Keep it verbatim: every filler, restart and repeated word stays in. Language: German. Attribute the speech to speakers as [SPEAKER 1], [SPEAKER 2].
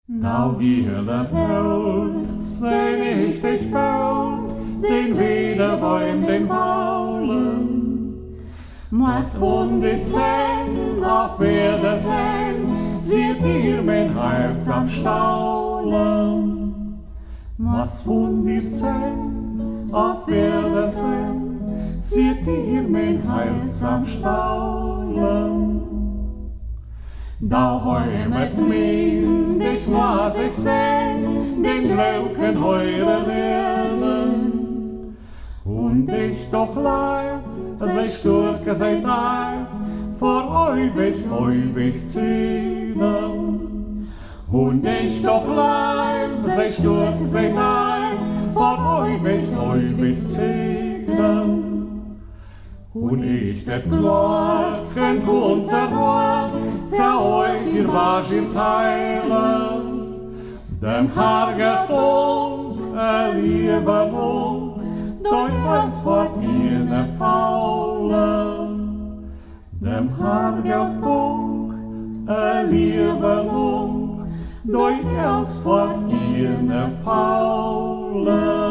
[SPEAKER 1] Nou wieler held, zijn ich dich baut, den Wederbäum, den Baulen. Was von die Zehn auf Wiedersehen, sieht ihr mein Herz am Staulen. Was von die Zehn auf Wiedersehen, sieht ihr mein Herz am Staulen. Da heimet min, dich was ich sehn, den Glauben heure lernen. Und ich doch live, sei stark, sei reif, vor ewig, ewig zielen. Und ich doch live, sei stark, sei reif, vor ewig, ewig zielen. Und ich det glad, kein kunzer Rot, zu euch ihr was ihr teilen. Dem Harget und a Liebelung, durch was vor ihr ne Faulen. Dem Harget und a Liebelung, durch was vor ihr ne Faulen.